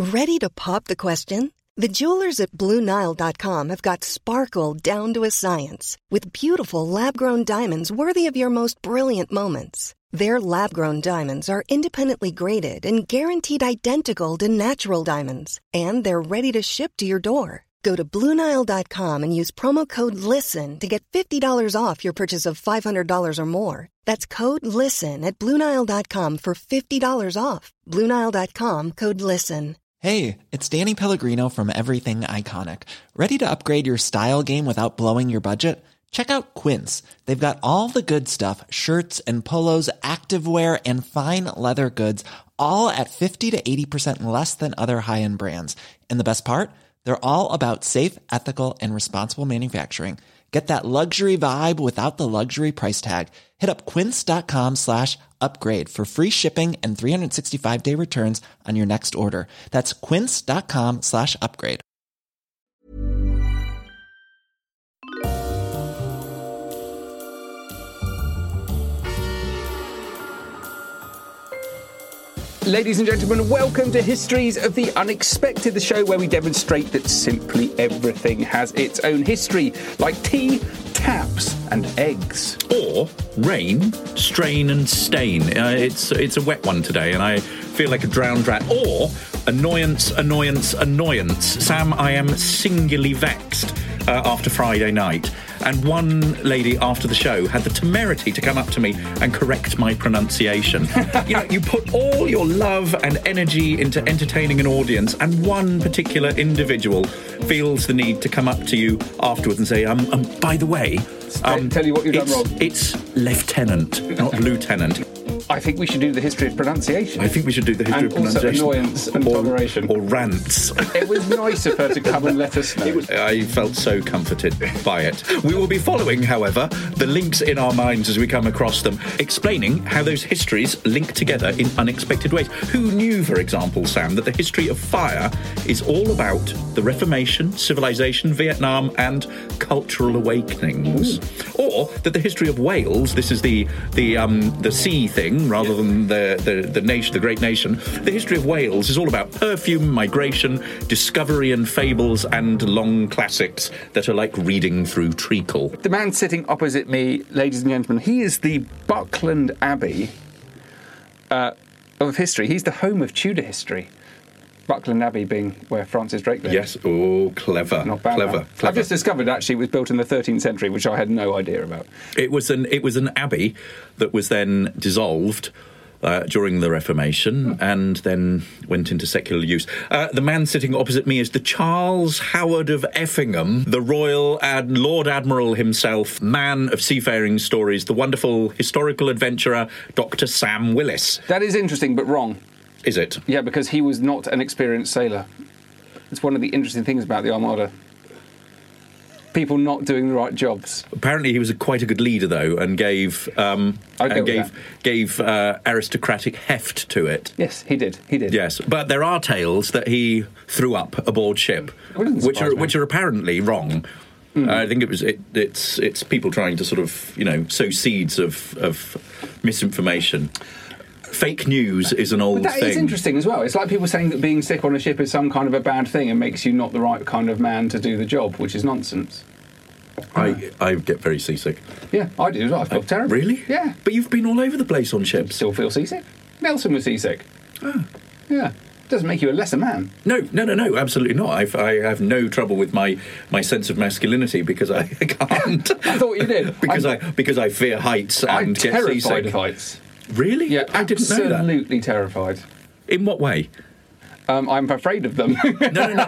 Ready to pop the question? The jewelers at BlueNile.com have got sparkle down to a science with beautiful lab-grown diamonds worthy of your most brilliant moments. Their lab-grown diamonds are independently graded and guaranteed identical to natural diamonds, and they're ready to ship to your door. Go to BlueNile.com and use promo code LISTEN to get $50 off your purchase of $500 or more. That's code LISTEN at BlueNile.com for $50 off. BlueNile.com, code LISTEN. Hey, it's Danny Pellegrino from Everything Iconic. Ready to upgrade your style game without blowing your budget? Check out Quince. They've got all the good stuff, shirts and polos, activewear, and fine leather goods, all at 50 to 80% less than other high-end brands. And the best part? They're all about safe, ethical, and responsible manufacturing. Get that luxury vibe without the luxury price tag. Hit up quince.com/upgrade for free shipping and 365-day returns on your next order. That's quince.com/upgrade. Ladies and gentlemen, welcome to Histories of the Unexpected, the show where we demonstrate that simply everything has its own history, like tea, taps, and eggs. Or rain, strain, and stain. It's a wet one today, and I feel like a drowned rat. Or annoyance. Sam, I am singularly vexed after Friday night. And one lady after the show had the temerity to come up to me and correct my pronunciation. You put all your love and energy into entertaining an audience, and one particular individual feels the need to come up to you afterwards and say, by the way... tell you what you've done wrong. It's lieutenant, not lieutenant. I think we should do the history of pronunciation. I think we should do the history of pronunciation. And also annoyance and toleration. Or rants. It was nice of her to come and let us know. I felt so comforted by it. We will be following, however, the links in our minds as we come across them, explaining how those histories link together in unexpected ways. Who knew, for example, Sam, that the history of fire is all about the Reformation, civilization, Vietnam, and cultural awakenings? Ooh. Or that the history of Wales, this is the sea thing, rather than the nation, the great nation. The history of Wales is all about perfume, migration, discovery and fables, and long classics that are like reading through treacle. The man sitting opposite me, ladies and gentlemen, he is the Buckland Abbey of history. He's the home of Tudor history. Buckland Abbey being where Francis Drake lived. Yes, oh, clever. Not bad. Clever. I've just discovered, actually, it was built in the 13th century, which I had no idea about. It was an abbey that was then dissolved during the Reformation and then went into secular use. The man sitting opposite me is the Charles Howard of Effingham, the Royal Lord Admiral himself, man of seafaring stories, the wonderful historical adventurer, Dr. Sam Willis. That is interesting, but wrong. Is it? Yeah, because he was not an experienced sailor. It's one of the interesting things about the Armada. People not doing the right jobs. Apparently, he was quite a good leader, though, and gave aristocratic heft to it. Yes, he did. Yes, but there are tales that he threw up aboard ship, which are apparently wrong. I think it's people trying to sort of sow seeds of misinformation. Fake news is an old thing. But that is interesting as well. It's like people saying that being sick on a ship is some kind of a bad thing and makes you not the right kind of man to do the job, which is nonsense. I get very seasick. Yeah, I do as well. I feel terrible. Really? Yeah. But you've been all over the place on ships. Still feel seasick. Nelson was seasick. Oh. Yeah. Doesn't make you a lesser man. No, absolutely not. I have no trouble with my sense of masculinity because I can't. I thought you did. because I fear heights and get seasick. I'm terrified of heights. Really? Yeah, I didn't know that. Absolutely terrified. In what way? I'm afraid of them. No.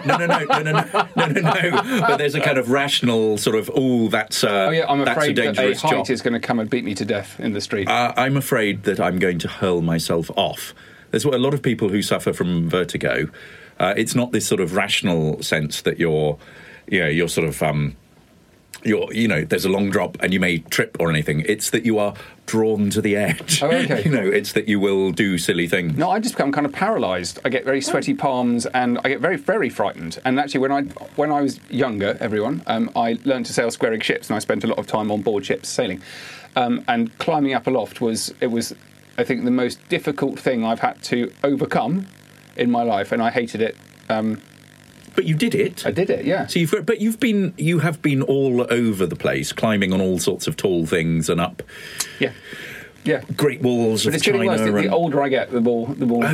But there's a kind of rational sort of, that's I'm afraid that's a dangerous that a height job. is going to come and beat me to death in the street. I'm afraid that I'm going to hurl myself off. There's a lot of people who suffer from vertigo. It's not this sort of rational sense that you're sort of... there's a long drop and you may trip or anything. It's that you are drawn to the edge. Oh, okay. It's that you will do silly things. No, I just become kind of paralysed. I get very sweaty palms and I get very, very frightened. And actually, when I was younger, I learned to sail square-rig ships and I spent a lot of time on board ships sailing. And climbing up aloft was, I think, the most difficult thing I've had to overcome in my life, and I hated it But you did it. I did it, yeah. So you have been all over the place, climbing on all sorts of tall things and up. Yeah. Great walls but of it's getting China. worse. The older I get, the more.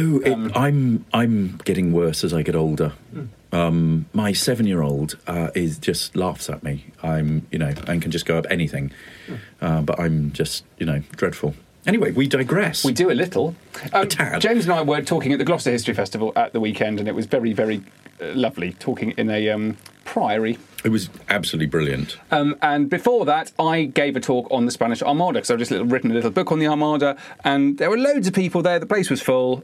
I'm getting worse as I get older. My 7-year-old is just laughs at me. And can just go up anything. But I'm just, dreadful. Anyway, we digress. We do a little. A tad. James and I were talking at the Gloucester History Festival at the weekend, and it was very, very lovely talking in a priory. It was absolutely brilliant. And before that, I gave a talk on the Spanish Armada, because I've just written a little book on the Armada, and there were loads of people there. The place was full.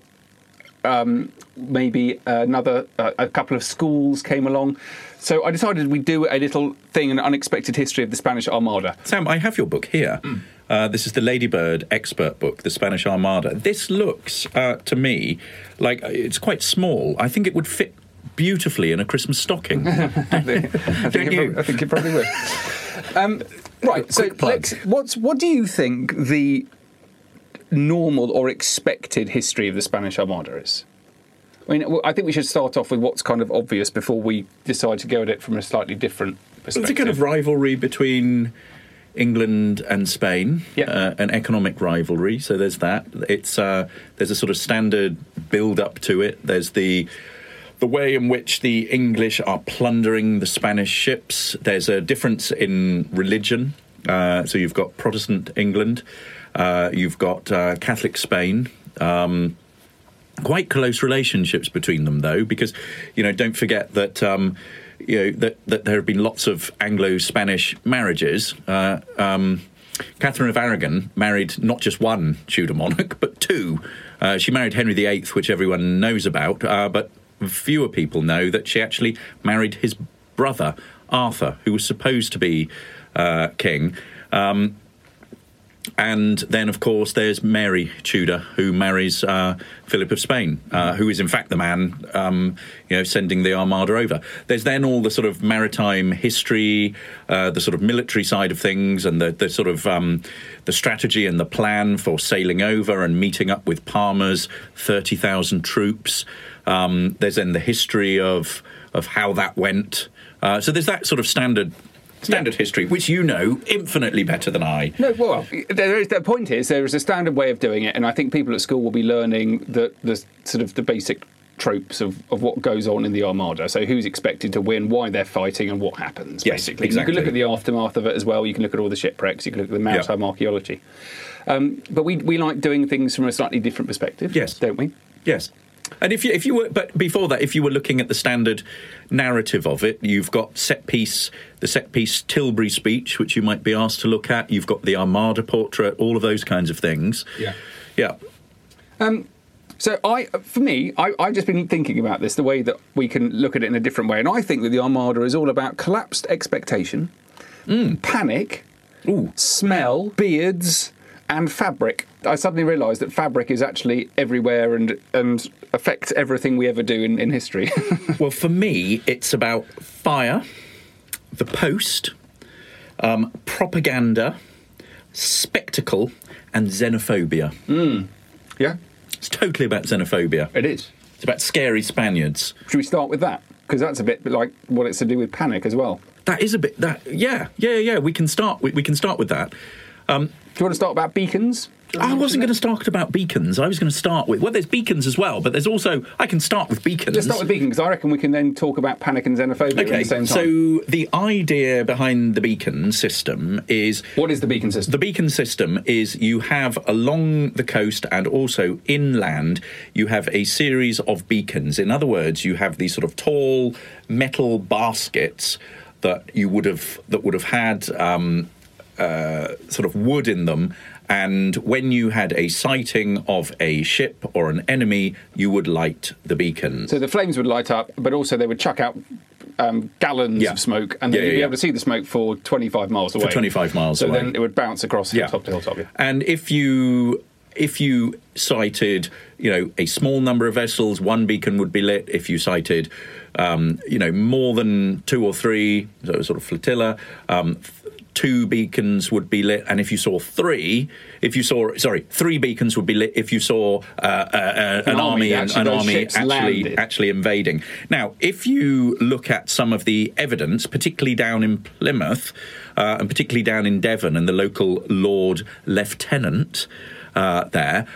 Maybe a couple of schools came along. So I decided we'd do a little thing, an unexpected history of the Spanish Armada. Sam, I have your book here. This is the Ladybird expert book, The Spanish Armada. This looks, to me, like it's quite small. I think it would fit beautifully in a Christmas stocking. I think it probably would. Right, so what do you think the normal or expected history of the Spanish Armada is? I mean, I think we should start off with what's kind of obvious before we decide to go at it from a slightly different perspective. It's a kind of rivalry between England and Spain, an economic rivalry. So there's that. There's a sort of standard build-up to it. There's the way in which the English are plundering the Spanish ships. There's a difference in religion. So you've got Protestant England. You've got Catholic Spain. Quite close relationships between them, though, because, don't forget that, that there have been lots of Anglo-Spanish marriages. Catherine of Aragon married not just one Tudor monarch, but two. She married Henry VIII, which everyone knows about, but fewer people know that she actually married his brother, Arthur, who was supposed to be king. And then, of course, there's Mary Tudor, who marries Philip of Spain, who is, in fact, the man, sending the Armada over. There's then all the sort of maritime history, the sort of military side of things, and the sort of the strategy and the plan for sailing over and meeting up with Parma's 30,000 troops. There's then the history of how that went. So there's that sort of standard history, which you know infinitely better than I. No, well, the point is there is a standard way of doing it, and I think people at school will be learning the sort of the basic tropes of what goes on in the Armada. So who's expected to win, why they're fighting, and what happens, basically. Exactly. You can look at the aftermath of it as well. You can look at all the shipwrecks. You can look at the maritime archaeology. But we like doing things from a slightly different perspective, don't we? Yes. And if you were, but before that, if you were looking at the standard narrative of it, you've got the set piece Tilbury speech, which you might be asked to look at. You've got the Armada portrait, all of those kinds of things. Yeah. So I've just been thinking about this, the way that we can look at it in a different way. And I think that the Armada is all about collapsed expectation, panic, smell, beards, and fabric. I suddenly realised that fabric is actually everywhere and affects everything we ever do in history. Well, for me, it's about fire, the post, propaganda, spectacle, and xenophobia. Yeah? It's totally about xenophobia. It is. It's about scary Spaniards. Should we start with that? Because that's a bit like what it's to do with panic as well. That is a bit... Yeah. We can start with that. Do you want to start about beacons? I wasn't going to start about beacons. I was going to start with... Well, there's beacons as well, but there's also... I can start with beacons. Let's start with beacons, because I reckon we can then talk about panic and xenophobia at the same time. So the idea behind the beacon system is... What is the beacon system? The beacon system is you have along the coast and also inland, you have a series of beacons. In other words, you have these sort of tall metal baskets that would have had sort of wood in them. And when you had a sighting of a ship or an enemy, you would light the beacons. So the flames would light up, but also they would chuck out gallons of smoke, and then you'd be able to see the smoke for 25 miles away. For 25 miles away. So then it would bounce across hilltop to hilltop. Yeah. And if you sighted, a small number of vessels, one beacon would be lit. If you sighted, more than two or three, so sort of flotilla, 2 beacons would be lit, and if you saw 3 beacons would be lit if you saw an army actually invading. Now, if you look at some of the evidence, particularly down in Plymouth, and particularly down in Devon, and the local Lord Lieutenant there,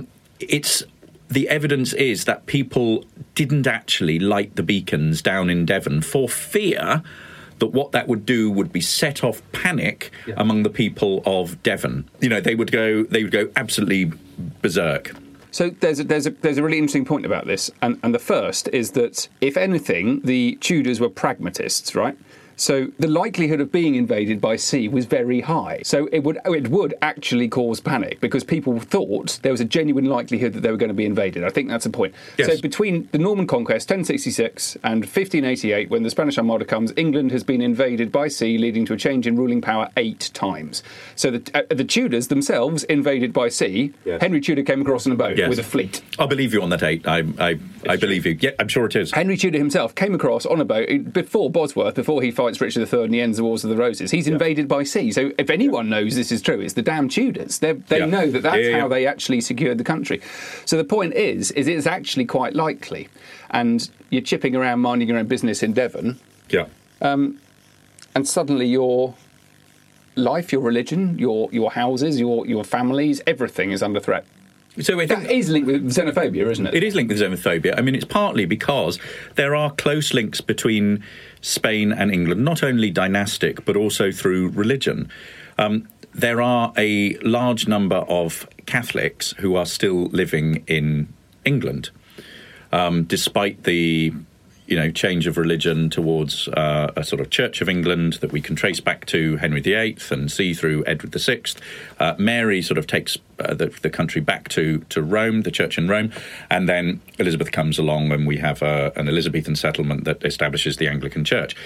the evidence is that people didn't actually light the beacons down in Devon for fear that what that would do would be set off panic among the people of Devon. You know, they would go absolutely berserk. So there's a really interesting point about this, and the first is that, if anything, the Tudors were pragmatists, right? So the likelihood of being invaded by sea was very high. So it would actually cause panic, because people thought there was a genuine likelihood that they were going to be invaded. I think that's a point. Yes. So between the Norman Conquest, 1066, and 1588, when the Spanish Armada comes, England has been invaded by sea, leading to a change in ruling power 8 times. So the Tudors themselves invaded by sea. Yes. Henry Tudor came across on a boat with a fleet. I believe you on that 8. I believe you. Yeah, I'm sure it is. Henry Tudor himself came across on a boat before Bosworth, before he fights Richard III and he ends the Wars of the Roses. He's invaded by sea. So if anyone knows this is true, it's the damn Tudors. They know that's how they actually secured the country. So the point is it's actually quite likely. And you're chipping around, minding your own business in Devon. Yeah. And suddenly your life, your religion, your houses, your families, everything is under threat. So that is linked with xenophobia, isn't it? It is linked with xenophobia. I mean, it's partly because there are close links between Spain and England, not only dynastic, but also through religion. There are a large number of Catholics who are still living in England, despite the change of religion towards a sort of Church of England that we can trace back to Henry VIII and see through Edward VI. Mary sort of takes the country back to Rome, the Church in Rome, and then Elizabeth comes along and we have an Elizabethan settlement that establishes the Anglican Church.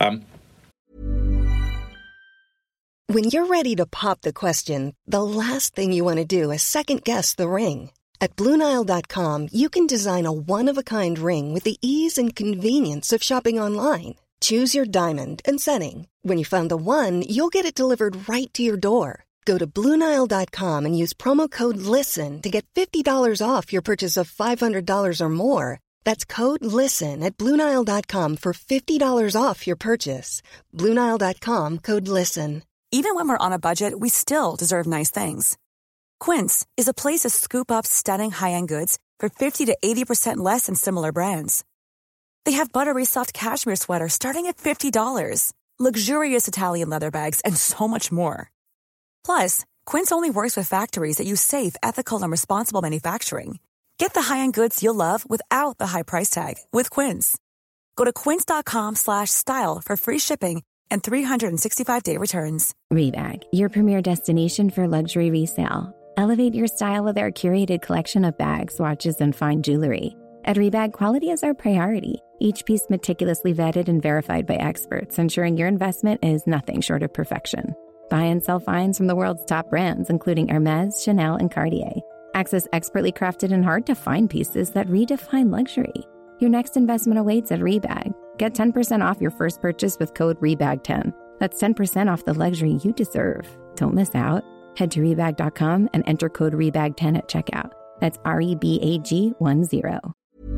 When you're ready to pop the question, the last thing you want to do is second-guess the ring. At BlueNile.com, you can design a one-of-a-kind ring with the ease and convenience of shopping online. Choose your diamond and setting. When you find the one, you'll get it delivered right to your door. Go to BlueNile.com and use promo code LISTEN to get $50 off your purchase of $500 or more. That's code LISTEN at BlueNile.com for $50 off your purchase. BlueNile.com, code LISTEN. Even when we're on a budget, we still deserve nice things. Quince is a place to scoop up stunning high-end goods for 50 to 80% less than similar brands. They have buttery soft cashmere sweaters starting at $50, luxurious Italian leather bags, and so much more. Plus, Quince only works with factories that use safe, ethical, and responsible manufacturing. Get the high-end goods you'll love without the high price tag with Quince. Go to quince.com/style for free shipping and 365-day returns. Rebag, your premier destination for luxury resale. Elevate your style with our curated collection of bags, watches, and fine jewelry. At Rebag, quality is our priority. Each piece meticulously vetted and verified by experts, ensuring your investment is nothing short of perfection. Buy and sell finds from the world's top brands, including Hermès, Chanel, and Cartier. Access expertly crafted and hard-to-find pieces that redefine luxury. Your next investment awaits at Rebag. Get 10% off your first purchase with code REBAG10. That's 10% off the luxury you deserve. Don't miss out. Head to Rebag.com and enter code REBAG10 at checkout. That's REBAG10.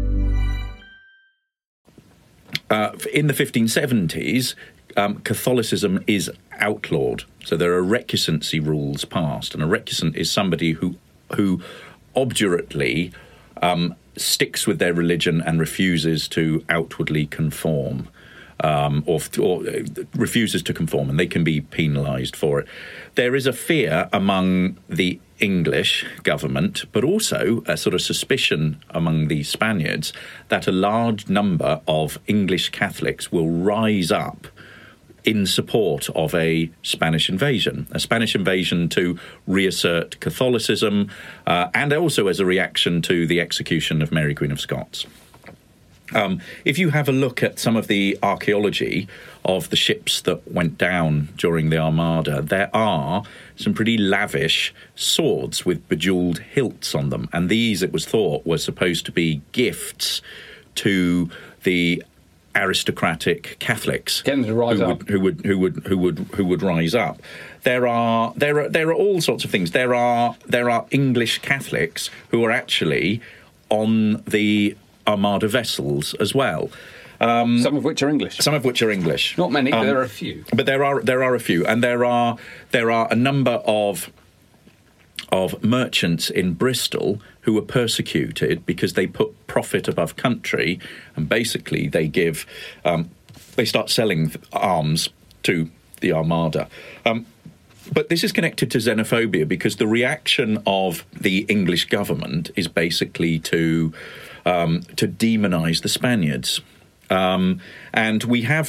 In the 1570s, Catholicism is outlawed. So there are recusancy rules passed. And a recusant is somebody who obdurately sticks with their religion and refuses to outwardly conform, or refuses to conform, and they can be penalised for it. There is a fear among the English government, but also a sort of suspicion among the Spaniards that a large number of English Catholics will rise up in support of a Spanish invasion to reassert Catholicism, and also as a reaction to the execution of Mary Queen of Scots. If you have a look at some of the archaeology of the ships that went down during the Armada, there are some pretty lavish swords with bejewelled hilts on them, and these, it was thought, were supposed to be gifts to the aristocratic Catholics Get them to rise up. who would rise up. There are all sorts of things. There are English Catholics who are actually on the Armada vessels as well. Some of which are English. Not many, but there are a few. But there are a few, and there are a number of merchants in Bristol who were persecuted because they put profit above country, and basically they start selling arms to the Armada. But this is connected to xenophobia because the reaction of the English government is basically to demonise the Spaniards. And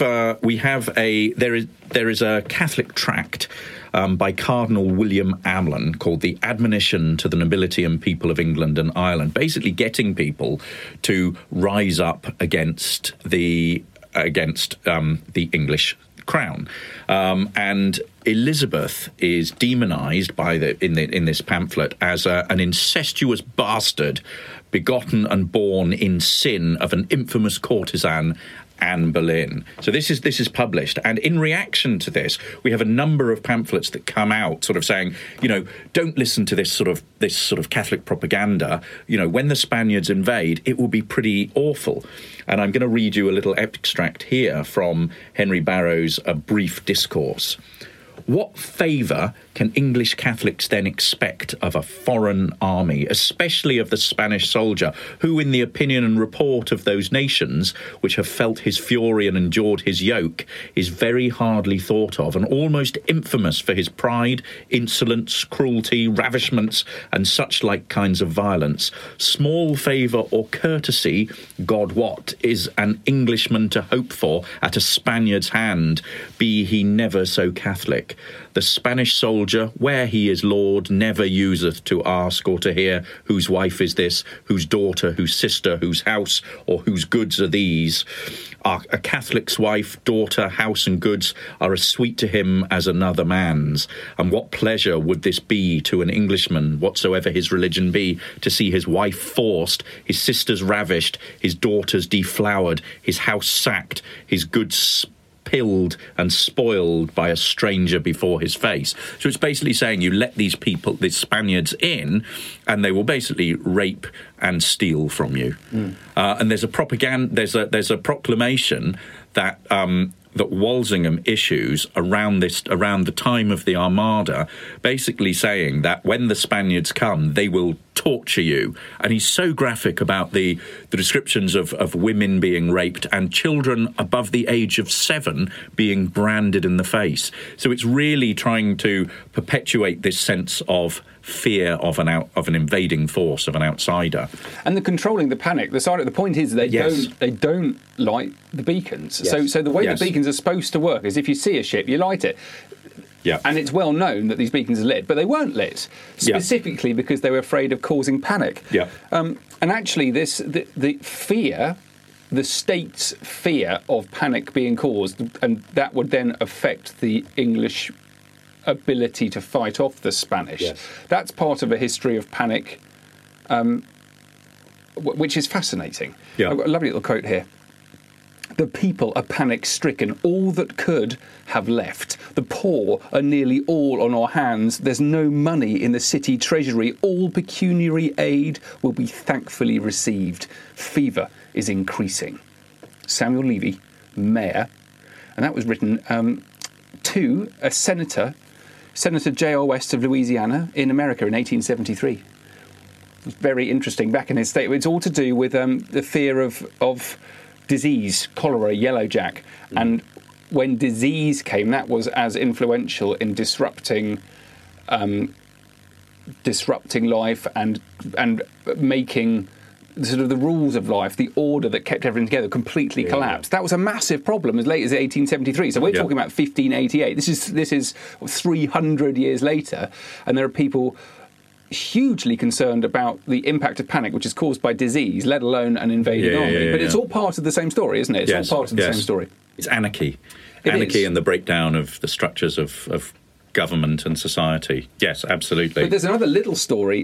there is a Catholic tract by Cardinal William Allen called The Admonition to the Nobility and People of England and Ireland, basically getting people to rise up against the English crown. And Elizabeth is demonised in this pamphlet as an incestuous bastard, begotten and born in sin of an infamous courtesan, Anne Boleyn. So this is published, and in reaction to this, we have a number of pamphlets that come out, sort of saying, don't listen to this sort of Catholic propaganda. When the Spaniards invade, it will be pretty awful. And I'm going to read you a little extract here from Henry Barrow's A Brief Discourse. What favour can English Catholics then expect of a foreign army, especially of the Spanish soldier, who, in the opinion and report of those nations which have felt his fury and endured his yoke, is very hardly thought of, and almost infamous for his pride, insolence, cruelty, ravishments, and such like kinds of violence? Small favour or courtesy, God wot, is an Englishman to hope for at a Spaniard's hand, be he never so Catholic. The Spanish soldier, where he is lord, never useth to ask or to hear whose wife is this, whose daughter, whose sister, whose house, or whose goods are these. A Catholic's wife, daughter, house, and goods are as sweet to him as another man's. And what pleasure would this be to an Englishman, whatsoever his religion be, to see his wife forced, his sisters ravished, his daughters deflowered, his house sacked, his goods pilled and spoiled by a stranger before his face. So it's basically saying you let these Spaniards in, and they will basically rape and steal from you. And there's a proclamation that Walsingham issues around the time of the Armada, basically saying that when the Spaniards come, they will torture you. And he's so graphic about the descriptions of women being raped and children above the age of 7 being branded in the face. So it's really trying to perpetuate this sense of fear of an invading force, of an outsider, and the controlling the panic. The point is they don't light the beacons. Yes. So the way the beacons are supposed to work is if you see a ship, you light it. Yeah. And it's well known that these beacons are lit, but they weren't lit specifically because they were afraid of causing panic. Yeah. And actually, the fear, the state's fear of panic being caused, and that would then affect the English ability to fight off the Spanish. Yes. That's part of a history of panic, which is fascinating. Yeah. I've got a lovely little quote here. The people are panic-stricken. All that could have left. The poor are nearly all on our hands. There's no money in the city treasury. All pecuniary aid will be thankfully received. Fever is increasing. Samuel Levy, Mayor, and that was written to a Senator J.R. West of Louisiana in America in 1873. It was very interesting back in his state. It's all to do with the fear of disease, cholera, yellow jack. And when disease came, that was as influential in disrupting life and making sort of the rules of life, the order that kept everything together, completely collapsed. That was a massive problem as late as 1873. So we're talking about 1588. This is 300 years later, and there are people hugely concerned about the impact of panic, which is caused by disease, let alone an invading army. But it's all part of the same story, isn't it? It's all part of the same story. It's anarchy. It is. And the breakdown of the structures of government and society. Yes, absolutely. But there's another little story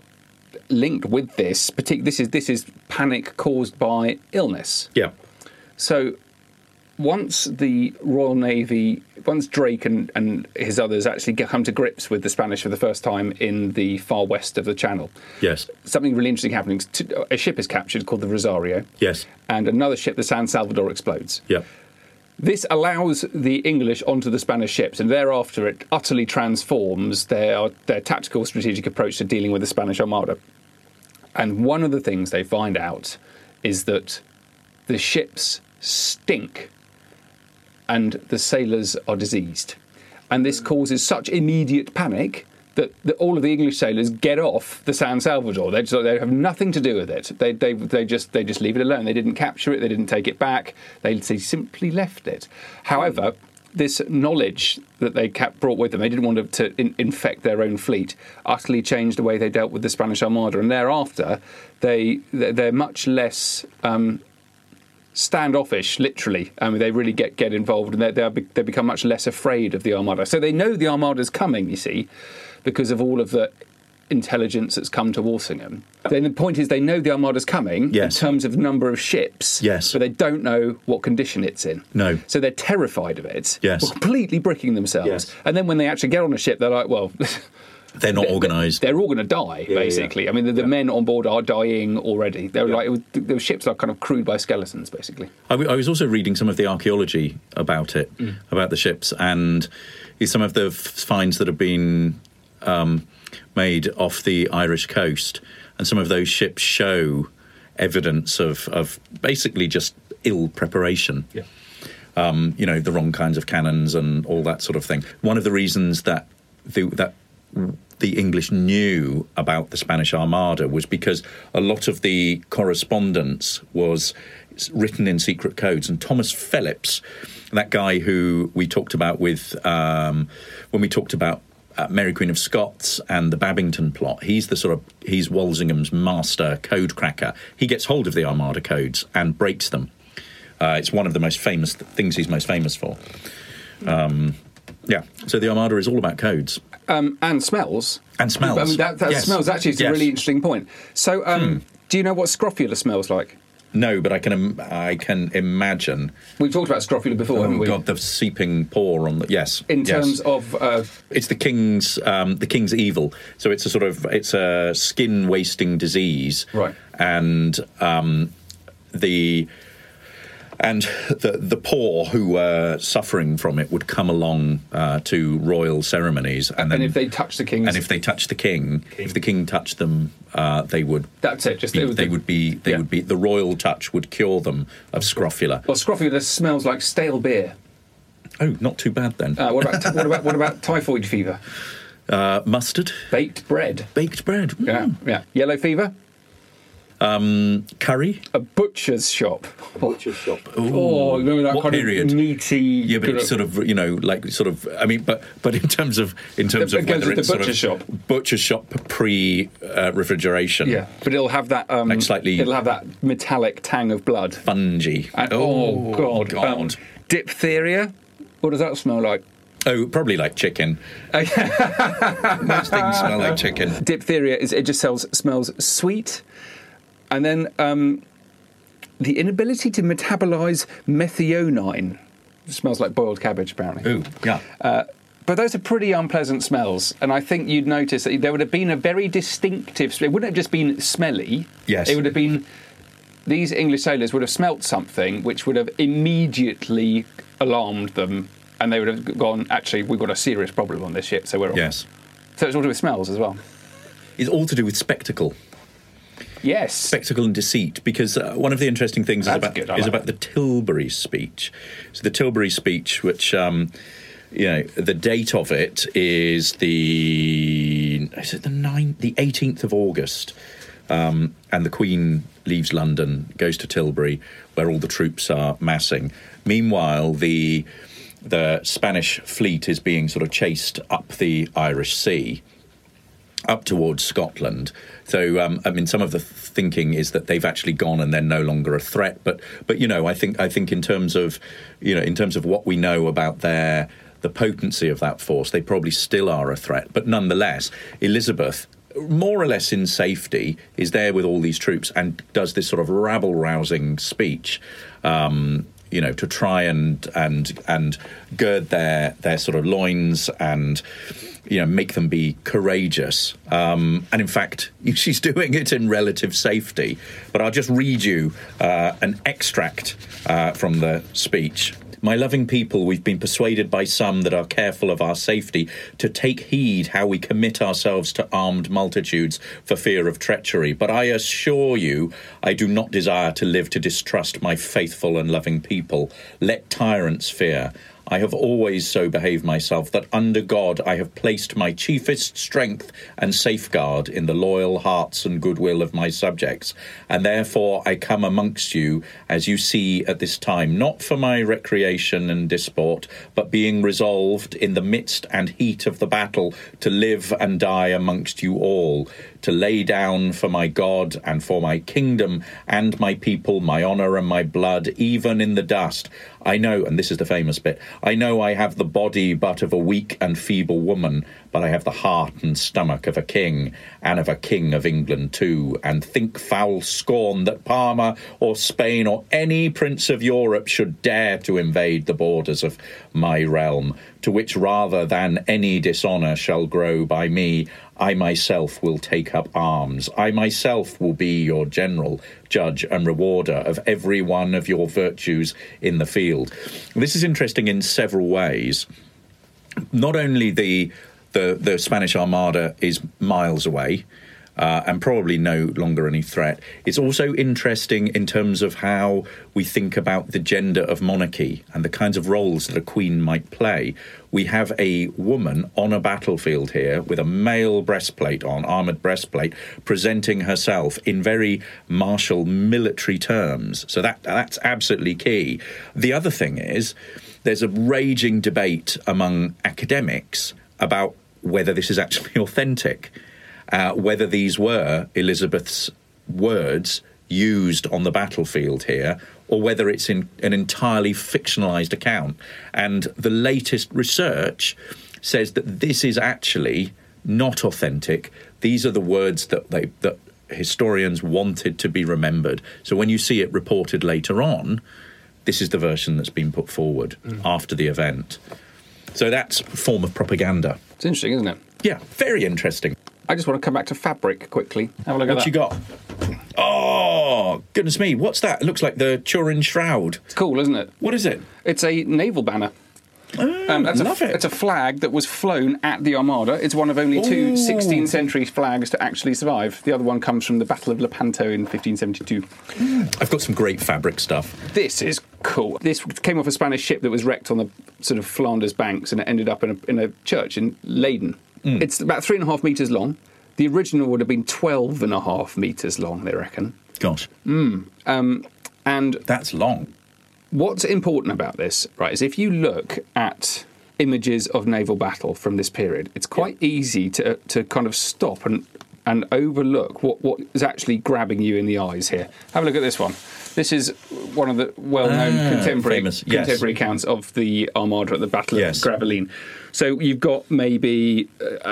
linked with this. This is panic caused by illness. Yeah. So once the Royal Navy, once Drake and his others actually come to grips with the Spanish for the first time in the far west of the Channel, Yes. something really interesting happening. A ship is captured called the Rosario. Yes. And another ship, the San Salvador, explodes. Yeah. This allows the English onto the Spanish ships, and thereafter it utterly transforms their tactical strategic approach to dealing with the Spanish Armada. And one of the things they find out is that the ships stink and the sailors are diseased. And this causes such immediate panic that all of the English sailors get off the San Salvador. They have nothing to do with it. They just leave it alone. They didn't capture it. They didn't take it back. They simply left it. However, this knowledge that they brought with them, they didn't want to infect their own fleet, utterly changed the way they dealt with the Spanish Armada. And thereafter, they're much less standoffish, literally. They really get involved, and they become much less afraid of the Armada. So they know the Armada's coming, you see, because of all of the intelligence that's come to Walsingham. Then the point is they know the Armada's coming in terms of number of ships, but they don't know what condition it's in. No. So they're terrified of it, Yes. completely bricking themselves. Yes. And then when they actually get on a ship, they're like, well... They're not organised. They're all going to die, basically. I mean, the men on board are dying already. They're the ships are kind of crewed by skeletons, basically. I was also reading some of the archaeology about it, about the ships, and some of the finds that have been made off the Irish coast, and some of those ships show evidence of basically just ill preparation. Yeah. The wrong kinds of cannons and all that sort of thing. One of the reasons that the English knew about the Spanish Armada was because a lot of the correspondence was written in secret codes. And Thomas Phillips, that guy who we talked about with when we talked about Mary Queen of Scots and the Babington plot, he's Walsingham's master code cracker. He gets hold of the Armada codes and breaks them. It's one of the most famous things he's most famous for. So the Armada is all about codes. And smells. And smells. I mean, that smells actually is a really interesting point. So, do you know what scrofula smells like? No, but I can imagine. We've talked about scrofula before, haven't we? Oh God, the seeping pore on the In terms of, it's the king's evil. So it's a skin wasting disease, right? And the poor who were suffering from it would come along to royal ceremonies, and if they touched the king, if the king touched them, they would. That's it. The royal touch would cure them of scrofula. Well, scrofula smells like stale beer. Oh, not too bad then. What about typhoid fever? Mustard. Baked bread. Yeah. Yellow fever. Curry. A butcher's shop. Oh, remember that what kind period? of meaty. Yeah, but it's I mean, but in terms of whether it's the butcher's shop pre-refrigeration. Yeah, but it'll have that it'll have that metallic tang of blood. Fungi. God. Diphtheria. What does that smell like? Oh, probably like chicken. Most things smell like chicken. Diphtheria smells sweet. And then the inability to metabolize methionine. It smells like boiled cabbage, apparently. Ooh, yeah. But those are pretty unpleasant smells. And I think you'd notice that there would have been a very distinctive... It wouldn't have just been smelly. Yes. It would have been... These English sailors would have smelt something which would have immediately alarmed them. And they would have gone, actually, we've got a serious problem on this ship, so we're off. Yes. So it's all to do with smells as well. It's all to do with spectacle. Yes. Spectacle and deceit, because one of the interesting things is about the Tilbury speech. So the Tilbury speech, which, the date of it is the 18th of August, and the Queen leaves London, goes to Tilbury, where all the troops are massing. Meanwhile, the Spanish fleet is being sort of chased up the Irish Sea, up towards Scotland. So, some of the thinking is that they've actually gone and they're no longer a threat. But I think in terms of what we know about the potency of that force, they probably still are a threat. But nonetheless, Elizabeth more or less in safety, is there with all these troops and does this sort of rabble-rousing speech, to try and gird their sort of loins and, make them be courageous. And in fact, she's doing it in relative safety. But I'll just read you an extract from the speech. My loving people, we've been persuaded by some that are careful of our safety to take heed how we commit ourselves to armed multitudes for fear of treachery. But I assure you, I do not desire to live to distrust my faithful and loving people. Let tyrants fear. I have always so behaved myself that under God I have placed my chiefest strength and safeguard in the loyal hearts and goodwill of my subjects, and therefore I come amongst you, as you see at this time, not for my recreation and disport, but being resolved in the midst and heat of the battle to live and die amongst you all, to lay down for my God and for my kingdom and my people my honour and my blood, even in the dust. I know, and this is the famous bit, I know I have the body but of a weak and feeble woman, but I have the heart and stomach of a king, and of a king of England too, and think foul scorn that Parma or Spain or any prince of Europe should dare to invade the borders of my realm, to which rather than any dishonour shall grow by me, I myself will take up arms. I myself will be your general, judge and rewarder of every one of your virtues in the field. This is interesting in several ways. Not only the Spanish Armada is miles away, and probably no longer any threat. It's also interesting in terms of how we think about the gender of monarchy and the kinds of roles that a queen might play. We have a woman on a battlefield here with a male breastplate on, armoured breastplate, presenting herself in very martial military terms. So that's absolutely key. The other thing is there's a raging debate among academics about whether this is actually authentic. Whether these were Elizabeth's words used on the battlefield here, or whether it's in an entirely fictionalised account. And the latest research says that this is actually not authentic. These are the words that historians wanted to be remembered. So when you see it reported later on, this is the version that's been put forward after the event. So that's a form of propaganda. It's interesting, isn't it? Yeah, very interesting. I just want to come back to fabric quickly. Have a look at that. What you got? Oh, goodness me. What's that? It looks like the Turin Shroud. It's cool, isn't it? What is it? It's a naval banner. Love it. It's a flag that was flown at the Armada. It's one of only two 16th century flags to actually survive. The other one comes from the Battle of Lepanto in 1572. I've got some great fabric stuff. This is cool. This came off a Spanish ship that was wrecked on the sort of Flanders banks, and it ended up in a church in Leyden. It's about 3.5 metres long. The original would have been 12.5 metres long, they reckon. Gosh. And that's long. What's important about this, right, is if you look at images of naval battle from this period, it's quite easy to kind of stop and overlook what is actually grabbing you in the eyes here. Have a look at this one. This is one of the well-known contemporary accounts of the Armada at the Battle of Gravelines. So you've got maybe,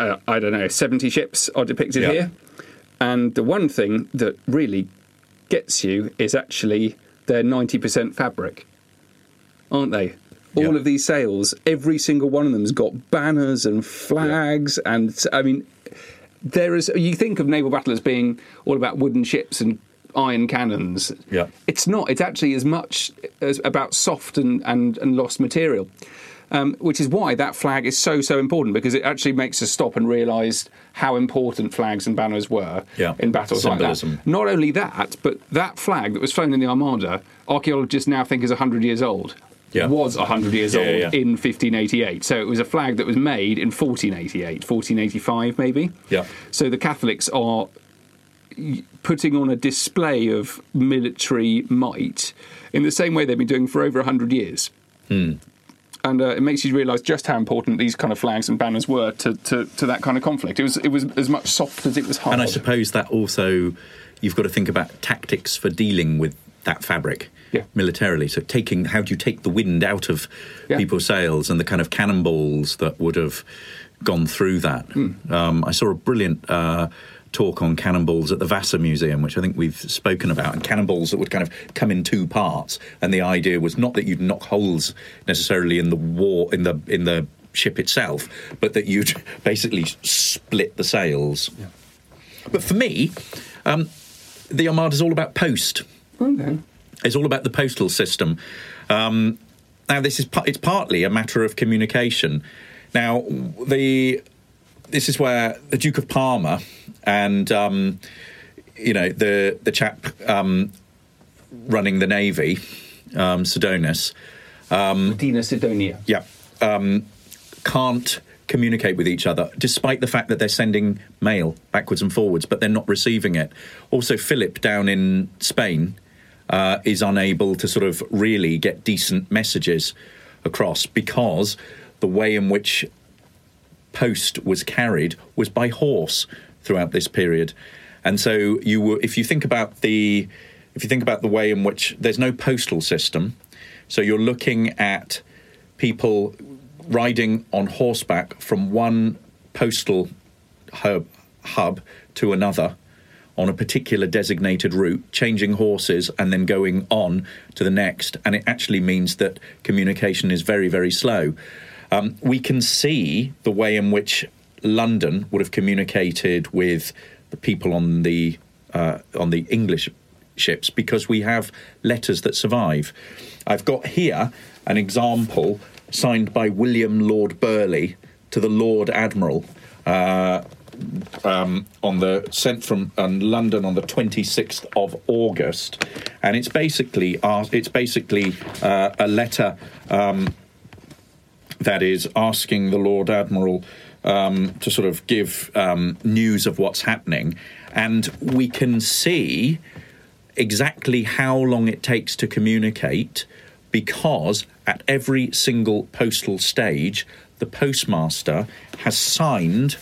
70 ships are depicted here. And the one thing that really gets you is actually they're 90% fabric, aren't they? All of these sails, every single one of them has got banners and flags. And, I mean, you think of naval battle as being all about wooden ships and iron cannons. Yeah. It's not. It's actually as much as about soft and lost material, which is why that flag is so important, because it actually makes us stop and realise how important flags and banners were in battles Symbolism. like that. Not only that, but that flag that was flown in the Armada, archaeologists now think is 100 years old. Was 100 years old in 1588. So it was a flag that was made in 1488, 1485 maybe. Yeah. So the Catholics are putting on a display of military might in the same way they've been doing for over 100 years. And it makes you realise just how important these kind of flags and banners were to that kind of conflict. It was as much soft as it was hard. And I suppose that also, you've got to think about tactics for dealing with that fabric Yeah. militarily. So how do you take the wind out of people's sails, and the kind of cannonballs that would have gone through that. I saw a brilliant talk on cannonballs at the Vassar Museum, which I think we've spoken about, and cannonballs that would kind of come in two parts. And the idea was not that you'd knock holes necessarily in the ship itself, but that you'd basically split the sails. Yeah. But for me, the Armada's all about post. Okay. It's all about the postal system. Now, it's partly a matter of communication. Now, this is where the Duke of Parma and the chap running the navy, Sidonis, Medina Sidonia. Yeah, can't communicate with each other, despite the fact that they're sending mail backwards and forwards, but they're not receiving it. Also, Philip down in Spain is unable to sort of really get decent messages across, because the way in which post was carried was by horse throughout this period. And so if you think about the way in which there's no postal system, so you're looking at people riding on horseback from one postal hub to another on a particular designated route, changing horses and then going on to the next. And it actually means that communication is very, very slow. We can see the way in which London would have communicated with the people on the English ships, because we have letters that survive. I've got here an example signed by William Lord Burleigh to the Lord Admiral, sent from London on the 26th of August, and it's basically a letter that is asking the Lord Admiral to sort of give news of what's happening, and we can see exactly how long it takes to communicate, because at every single postal stage, the postmaster has signed,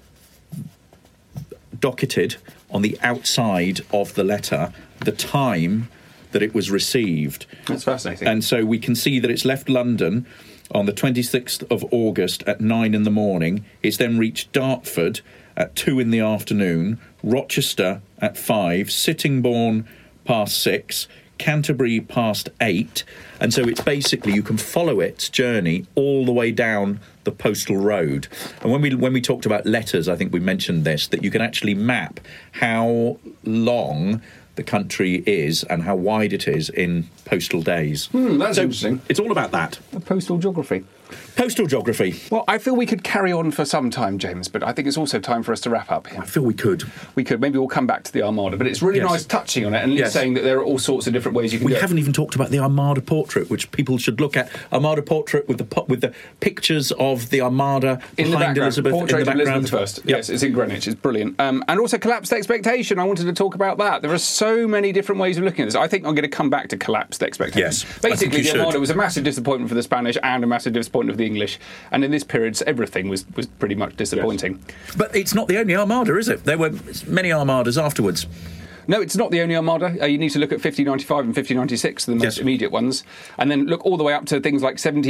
docketed on the outside of the letter, the time that it was received. That's fascinating. And so we can see that it's left London on the 26th of August at 9 in the morning. It's then reached Dartford at 2 in the afternoon, Rochester at 5, Sittingbourne past 6, Canterbury past 8, and so it's basically, you can follow its journey all the way down the postal road. And when we talked about letters, I think we mentioned this, that you can actually map how long the country is and how wide it is in postal days. That's interesting. It's all about that. Postal geography. Postal geography. Well, I feel we could carry on for some time, James, but I think it's also time for us to wrap up here. I feel we could. We could. Maybe we'll come back to the Armada, but it's really nice touching on it and saying that there are all sorts of different ways you can do it. We haven't even talked about the Armada portrait, which people should look at. Armada portrait with the pictures of the Armada in behind Elizabeth Portrait in the background. Elizabeth I. Yes, it's in Greenwich. It's brilliant. And also collapsed expectation. I wanted to talk about that. There are so many different ways of looking at this. I think I'm going to come back to collapsed expectation. Yes, basically, the Armada was a massive disappointment for the Spanish and a massive disappointment for the English. And in this period, everything was pretty much disappointing. Yes. But it's not the only Armada, is it? There were many Armadas afterwards. No, it's not the only Armada. You need to look at 1595 and 1596, the most immediate ones, and then look all the way up to things like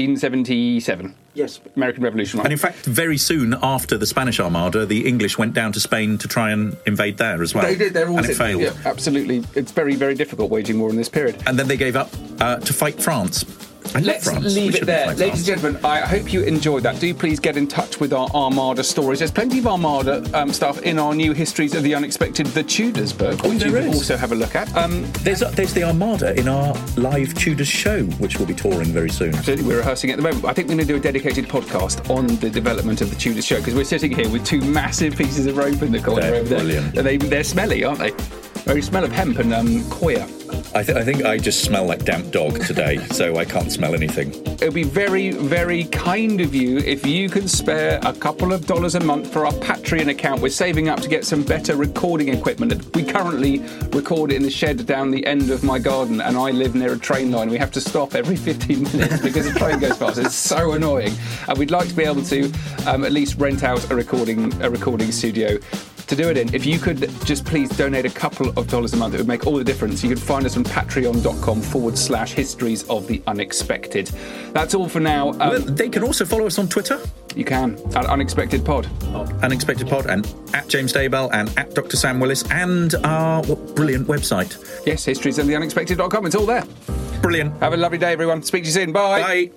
1777. Yes. American Revolution. Right? And in fact, very soon after the Spanish Armada, the English went down to Spain to try and invade there as well. They did. And it failed. Yeah, absolutely. It's very, very difficult waging war in this period. And then they gave up to fight France. Let's leave it there. Ladies and gentlemen, I hope you enjoyed that. Do please get in touch with our Armada stories. There's plenty of Armada stuff in our new Histories of the Unexpected, The Tudors book, which you can also have a look at. There's the Armada in our live Tudors show, which will be touring very soon. Absolutely, we're rehearsing at the moment. I think we're going to do a dedicated podcast on the development of the Tudors show, because we're sitting here with two massive pieces of rope in the corner over there. Brilliant. And they're smelly, aren't they? Very smell of hemp and coir. I think I just smell like damp dog today, so I can't smell anything. It would be very, very kind of you if you can spare a couple of dollars a month for our Patreon account. We're saving up to get some better recording equipment. We currently record in the shed down the end of my garden, and I live near a train line. We have to stop every 15 minutes because the train goes past. It's so annoying. And we'd like to be able to at least rent out a recording studio. to do it in. If you could just please donate a couple of dollars a month, it would make all the difference. You can find us on patreon.com/histories of the unexpected. That's all for now. Well, they can also follow us on Twitter. You can, at Unexpected Pod. Unexpected Pod, and at James Daybell, and at Dr. Sam Willis, and our brilliant website. Yes, historiesoftheunexpected.com. It's all there. Brilliant. Have a lovely day, everyone. Speak to you soon. Bye. Bye.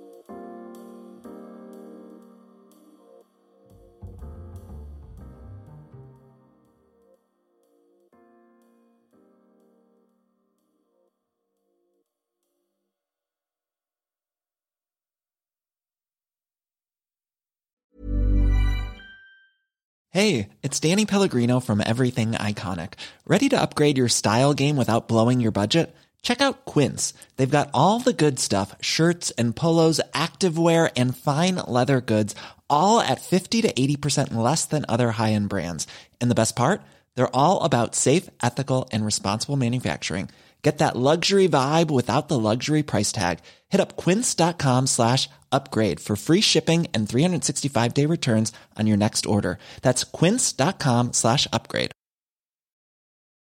Hey, it's Danny Pellegrino from Everything Iconic. Ready to upgrade your style game without blowing your budget? Check out Quince. They've got all the good stuff, shirts and polos, activewear, and fine leather goods, all at 50 to 80% less than other high-end brands. And the best part? They're all about safe, ethical, and responsible manufacturing. Get that luxury vibe without the luxury price tag. Hit up quince.com/upgrade for free shipping and 365-day returns on your next order. That's quince.com/upgrade.